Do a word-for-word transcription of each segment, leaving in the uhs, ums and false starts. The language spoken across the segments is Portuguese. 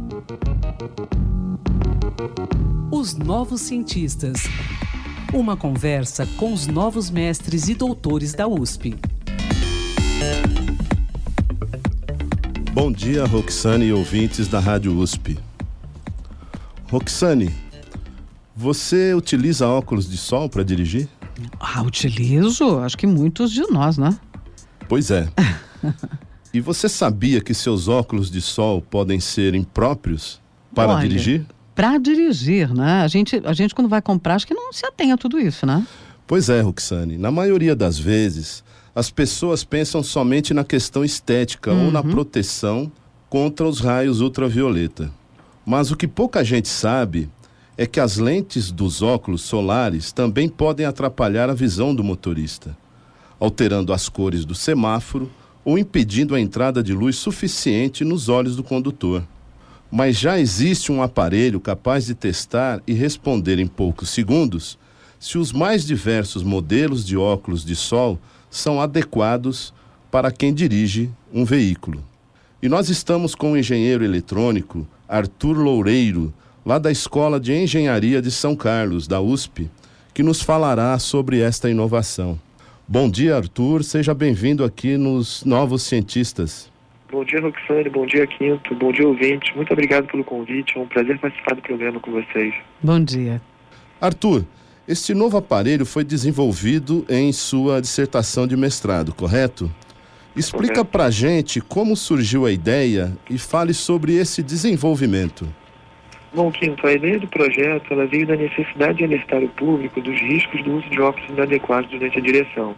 Os Novos Cientistas. Uma conversa com os novos mestres e doutores da U S P. Bom dia, Roxane e ouvintes da Rádio U S P. Roxane, você utiliza óculos de sol para dirigir? Ah, utilizo? Acho que muitos de nós, né? Pois é. E você sabia que seus óculos de sol podem ser impróprios para Olha, dirigir? Para dirigir, né? A gente, a gente quando vai comprar, acho que não se atém a tudo isso, né? Pois é, Roxane. Na maioria das vezes, as pessoas pensam somente na questão estética Uhum. ou na proteção contra os raios ultravioleta. Mas o que pouca gente sabe é que as lentes dos óculos solares também podem atrapalhar a visão do motorista, alterando as cores do semáforo ou impedindo a entrada de luz suficiente nos olhos do condutor. Mas já existe um aparelho capaz de testar e responder em poucos segundos se os mais diversos modelos de óculos de sol são adequados para quem dirige um veículo. E nós estamos com o engenheiro eletrônico Arthur Loureiro, lá da Escola de Engenharia de São Carlos, da U S P, que nos falará sobre esta inovação. Bom dia, Arthur. Seja bem-vindo aqui nos Novos Cientistas. Bom dia, Roxane. Bom dia, Quinto. Bom dia, ouvintes. Muito obrigado pelo convite. É um prazer participar do programa com vocês. Bom dia. Arthur, este novo aparelho foi desenvolvido em sua dissertação de mestrado, correto? Explica Correto. pra gente como surgiu a ideia e fale sobre esse desenvolvimento. Bom, Quinto, a ideia do projeto ela veio da necessidade de alertar o público dos riscos do uso de óculos inadequados durante a direção,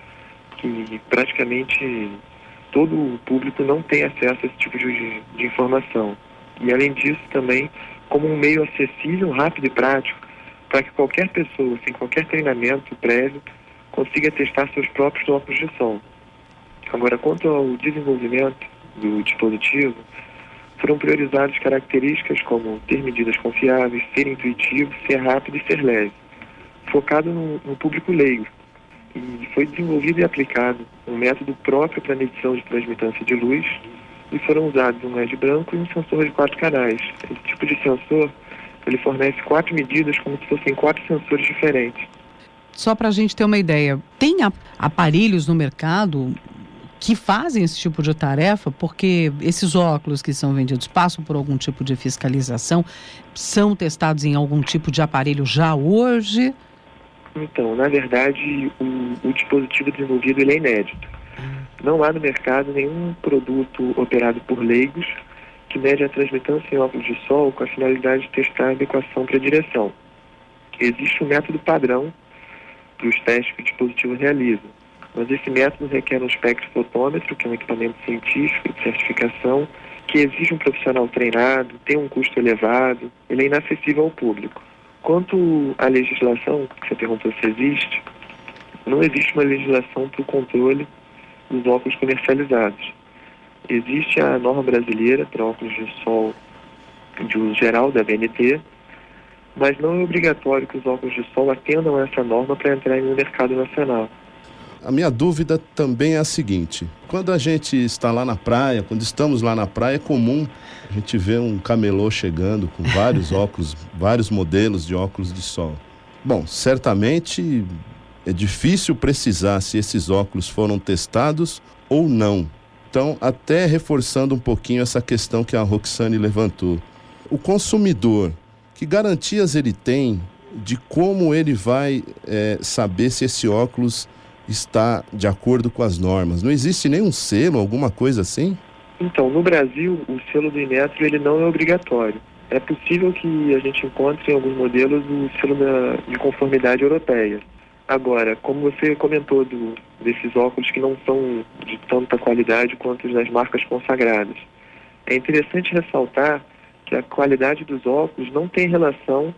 que praticamente todo o público não tem acesso a esse tipo de, de informação. E, além disso, também como um meio acessível, rápido e prático para que qualquer pessoa, sem qualquer treinamento prévio, consiga testar seus próprios óculos de sol. Agora, quanto ao desenvolvimento do dispositivo, foram priorizadas características como ter medidas confiáveis, ser intuitivo, ser rápido e ser leve, focado no, no público leigo. E foi desenvolvido e aplicado um método próprio para medição de transmitância de luz e foram usados um L E D branco e um sensor de quatro canais. Esse tipo de sensor, ele fornece quatro medidas como se fossem quatro sensores diferentes. Só para a gente ter uma ideia, tem a- aparelhos no mercado que fazem esse tipo de tarefa? Porque esses óculos que são vendidos passam por algum tipo de fiscalização? São testados em algum tipo de aparelho já hoje? Então, na verdade, o, o dispositivo desenvolvido ele é inédito. Não há no mercado nenhum produto operado por leigos que mede a transmitância em óculos de sol com a finalidade de testar a adequação para a direção. Existe um método padrão para os testes que o dispositivo realiza, mas esse método requer um espectrofotômetro, que é um equipamento científico de certificação, que exige um profissional treinado, tem um custo elevado, ele é inacessível ao público. Quanto à legislação, que você perguntou se existe, não existe uma legislação para o controle dos óculos comercializados. Existe a norma brasileira para óculos de sol de uso geral, da B N T, mas não é obrigatório que os óculos de sol atendam a essa norma para entrar no mercado nacional. A minha dúvida também é a seguinte: quando a gente está lá na praia, quando estamos lá na praia, é comum a gente ver um camelô chegando com vários óculos, vários modelos de óculos de sol. Bom, certamente é difícil precisar se esses óculos foram testados ou não. Então, até reforçando um pouquinho essa questão que a Roxane levantou. O consumidor, que garantias ele tem de como ele vai é, saber se esse óculos está de acordo com as normas? Não existe nenhum selo, alguma coisa assim? Então, no Brasil, o selo do Inmetro ele não é obrigatório. É possível que a gente encontre em alguns modelos o selo da, de conformidade europeia. Agora, como você comentou do, desses óculos que não são de tanta qualidade quanto os das marcas consagradas, é interessante ressaltar que a qualidade dos óculos não tem relação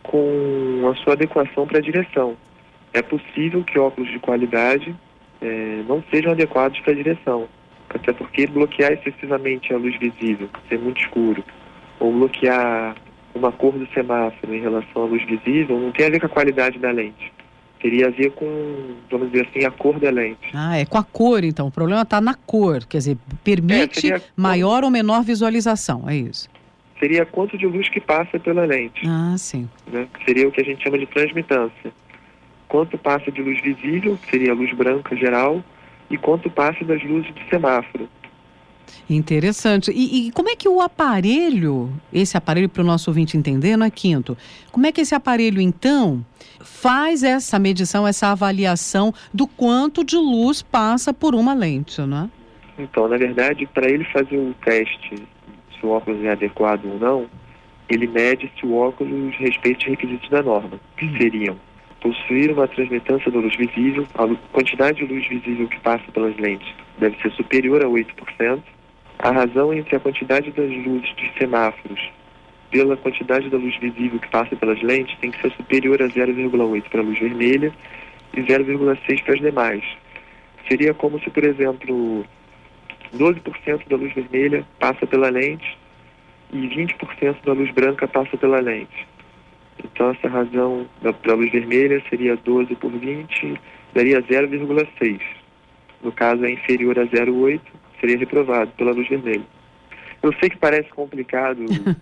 com a sua adequação para a direção. É possível que óculos de qualidade é, não sejam adequados para a direção, até porque bloquear excessivamente a luz visível, ser muito escuro, ou bloquear uma cor do semáforo em relação à luz visível, não tem a ver com a qualidade da lente. Teria a ver com, vamos dizer assim, a cor da lente. Ah, é com a cor, então. O problema está na cor, quer dizer, permite É, seria... maior ou menor visualização, é isso? seria quanto de luz que passa pela lente. Ah, sim. Né? Seria o que a gente chama de transmitância. Quanto passa de luz visível, que seria a luz branca geral, e quanto passa das luzes de semáforo. Interessante. E, e como é que o aparelho, esse aparelho para o nosso ouvinte entender, não é, Quinto? Como é que esse aparelho, então, faz essa medição, essa avaliação do quanto de luz passa por uma lente, não é? Então, na verdade, para ele fazer o teste se o óculos é adequado ou não, ele mede se o óculos respeita os requisitos da norma, que seriam possuir uma transmitância da luz visível, a quantidade de luz visível que passa pelas lentes deve ser superior a oito por cento, a razão entre a quantidade das luzes de semáforos pela quantidade da luz visível que passa pelas lentes tem que ser superior a zero vírgula oito para a luz vermelha e zero vírgula seis para as demais. Seria como se, por exemplo, doze por cento da luz vermelha passa pela lente e vinte por cento da luz branca passa pela lente. Então, essa razão da, da luz vermelha seria doze por vinte, daria zero vírgula seis. No caso, é inferior a zero vírgula oito, seria reprovado pela luz vermelha. Eu sei que parece complicado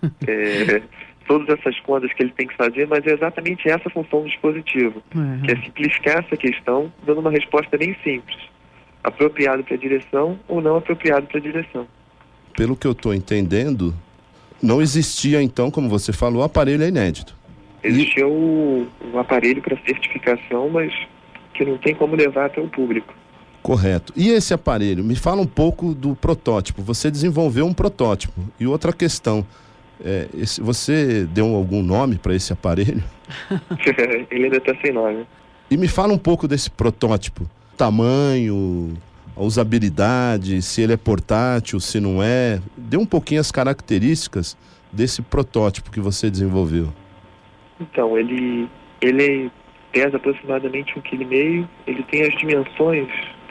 é, todas essas contas que ele tem que fazer, mas é exatamente essa a função do dispositivo, uhum. que é simplificar essa questão, dando uma resposta bem simples. Apropriado para a direção ou não apropriado para a direção. Pelo que eu estou entendendo, não existia então, como você falou, o aparelho é inédito. Existia o, o aparelho para certificação, mas que não tem como levar até o público. Correto. E esse aparelho? Me fala um pouco do protótipo. Você desenvolveu um protótipo. E outra questão, é, esse, você deu algum nome para esse aparelho? Ele ainda está sem nome. E me fala um pouco desse protótipo. Tamanho, a usabilidade, se ele é portátil, se não é. Dê um pouquinho as características desse protótipo que você desenvolveu. Então, ele, ele pesa aproximadamente um vírgula cinco quilos, ele tem as dimensões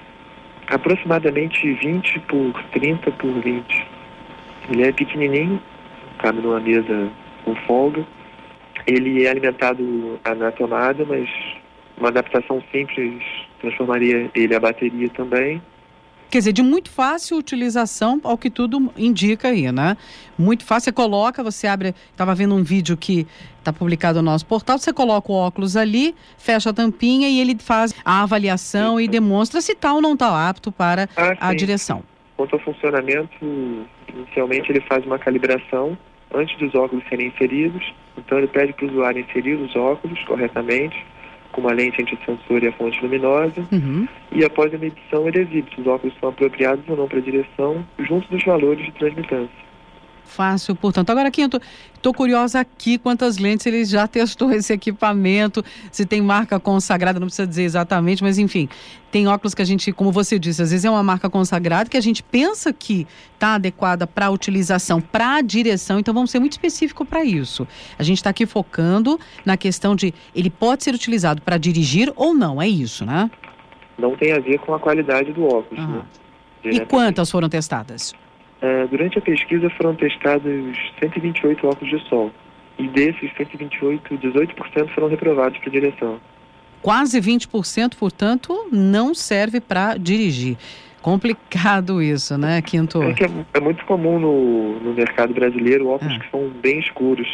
aproximadamente vinte por trinta por vinte. Ele é pequenininho, cabe numa mesa com folga. Ele é alimentado na tomada, mas uma adaptação simples transformaria ele a bateria também. Quer dizer, de muito fácil utilização, ao que tudo indica aí, né? Muito fácil, você coloca, você abre... Estava vendo um vídeo que está publicado no nosso portal, você coloca o óculos ali, fecha a tampinha e ele faz a avaliação Isso. e demonstra se está ou não está apto para ah, a sim. direção. Quanto ao funcionamento, inicialmente ele faz uma calibração antes dos óculos serem inseridos. Então ele pede para o usuário inserir os óculos corretamente, com uma lente antissensor e a fonte luminosa, uhum. e após a medição ele exibe se os óculos são apropriados ou não para a direção, junto dos valores de transmitância. Fácil, portanto. Agora, Quinto, estou curiosa aqui quantas lentes ele já testou esse equipamento, se tem marca consagrada, não precisa dizer exatamente, mas enfim, tem óculos que a gente, como você disse, às vezes é uma marca consagrada que a gente pensa que está adequada para a utilização, para a direção, então vamos ser muito específico para isso. A gente está aqui focando na questão de ele pode ser utilizado para dirigir ou não, é isso, né? Não tem a ver com a qualidade do óculos, uhum. né? E quantas foram testadas? Uh, durante a pesquisa foram testados cento e vinte e oito óculos de sol. E desses cento e vinte e oito, dezoito por cento foram reprovados para direção. Quase vinte por cento, portanto, não serve para dirigir. Complicado isso, né, Quinto? É que é, é muito comum no, no mercado brasileiro óculos é. que são bem escuros.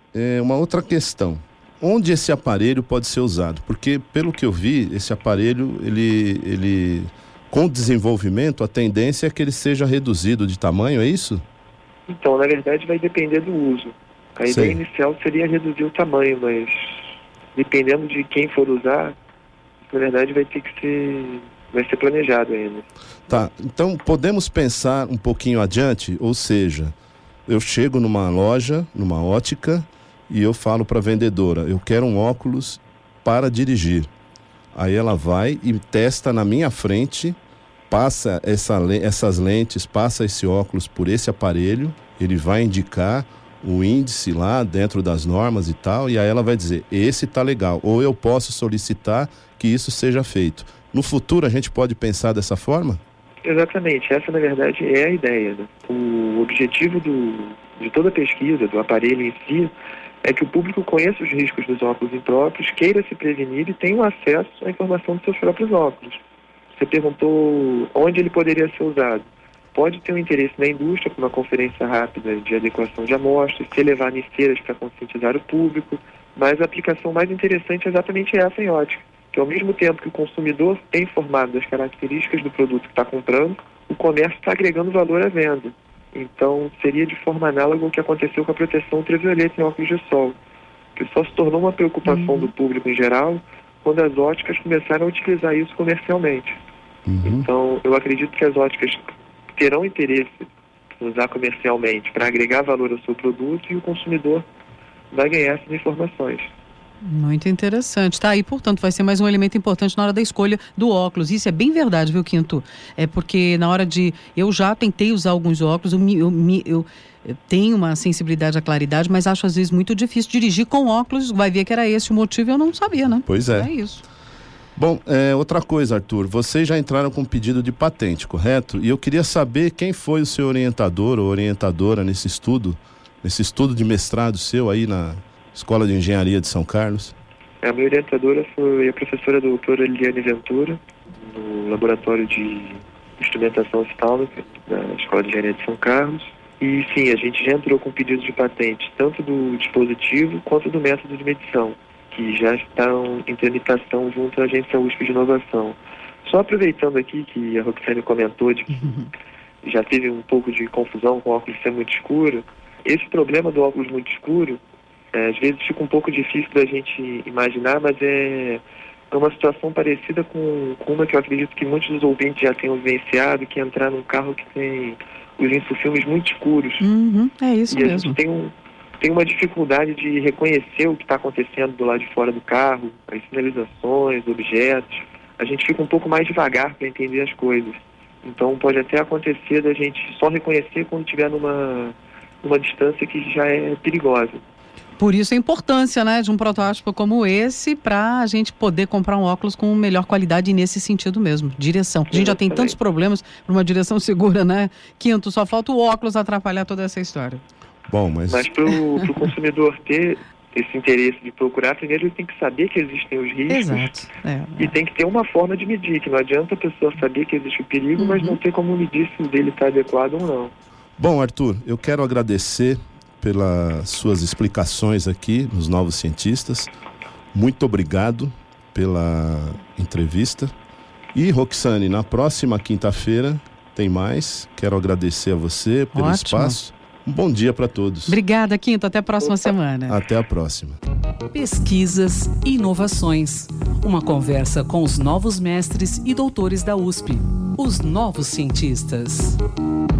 É uma outra questão. Onde esse aparelho pode ser usado? Porque, pelo que eu vi, esse aparelho, ele... ele... com o desenvolvimento, a tendência é que ele seja reduzido de tamanho, é isso? Então, na verdade, vai depender do uso. A Sim. ideia inicial seria reduzir o tamanho, mas dependendo de quem for usar, na verdade vai ter que ser, vai ser planejado ainda. Tá, então podemos pensar um pouquinho adiante, ou seja, eu chego numa loja, numa ótica, e eu falo para a vendedora, eu quero um óculos para dirigir. Aí ela vai e testa na minha frente, passa essa, essas lentes, passa esse óculos por esse aparelho, ele vai indicar o índice lá dentro das normas e tal, e aí ela vai dizer, esse tá legal, ou eu posso solicitar que isso seja feito. No futuro a gente pode pensar dessa forma? Exatamente, essa na verdade é a ideia. Né? O objetivo do, de toda a pesquisa, do aparelho em si, é que o público conheça os riscos dos óculos impróprios, queira se prevenir e tenha acesso à informação dos seus próprios óculos. Você perguntou onde ele poderia ser usado. pode ter um interesse na indústria, com uma conferência rápida de adequação de amostras, ser levado em feiras para conscientizar o público, mas a aplicação mais interessante é exatamente essa em ótica, que ao mesmo tempo que o consumidor é informado das características do produto que está comprando, o comércio está agregando valor à venda. Então, seria de forma análoga ao que aconteceu com a proteção ultravioleta em óculos de sol, que só se tornou uma preocupação uhum. do público em geral quando as óticas começaram a utilizar isso comercialmente. Uhum. Então, eu acredito que as óticas terão interesse em usar comercialmente para agregar valor ao seu produto e o consumidor vai ganhar essas informações. Muito interessante. Tá aí, portanto, vai ser mais um elemento importante na hora da escolha do óculos. Isso é bem verdade, viu, Quinto? É porque na hora de... Eu já tentei usar alguns óculos, eu, me, eu, me, eu, eu tenho uma sensibilidade à claridade, mas acho às vezes muito difícil dirigir com óculos. Vai ver que era esse o motivo e eu não sabia, né? Pois é. É isso. Bom, é, outra coisa, Arthur, vocês já entraram com pedido de patente, correto? E eu queria saber quem foi o seu orientador ou orientadora nesse estudo, nesse estudo de mestrado seu aí na Escola de Engenharia de São Carlos. A minha orientadora foi a professora doutora Eliane Ventura, no Laboratório de Instrumentação Oftálmica da Escola de Engenharia de São Carlos. E sim, a gente já entrou com pedido de patente, tanto do dispositivo quanto do método de medição, que já estão em tramitação junto à Agência U S P de Inovação. Só aproveitando aqui que a Roxane comentou de que uhum. já teve um pouco de confusão com o óculos ser muito escuro, esse problema do óculos muito escuro, é, às vezes fica um pouco difícil da gente imaginar, mas é, é uma situação parecida com, com uma que eu acredito que muitos dos ouvintes já tenham vivenciado, que é entrar num carro que tem os infrafilmes muito escuros. Uhum, é isso e mesmo. A gente tem um tem uma dificuldade de reconhecer o que está acontecendo do lado de fora do carro, as sinalizações, objetos. A gente fica um pouco mais devagar para entender as coisas. Então pode até acontecer da gente só reconhecer quando estiver numa, numa distância que já é perigosa. Por isso a importância, né, de um protótipo como esse para a gente poder comprar um óculos com melhor qualidade nesse sentido mesmo, direção. A gente já tem tantos problemas para uma direção segura, né? Quinto, só falta o óculos atrapalhar toda essa história. Bom, mas mas para o consumidor ter esse interesse de procurar, primeiro ele tem que saber que existem os riscos. Exato. É, é. E tem que ter uma forma de medir, que não adianta a pessoa saber que existe o perigo, uhum. mas não ter como medir se o dele está adequado ou não. Bom, Arthur, eu quero agradecer pelas suas explicações aqui nos Novos Cientistas. Muito obrigado pela entrevista. E, Roxane, na próxima quinta-feira tem mais. Quero agradecer a você pelo Ótimo. espaço. Um bom dia para todos. Obrigada, Quinto. Até a próxima Opa. semana. Até a próxima. Pesquisas e inovações. Uma conversa com os novos mestres e doutores da U S P. Os Novos Cientistas.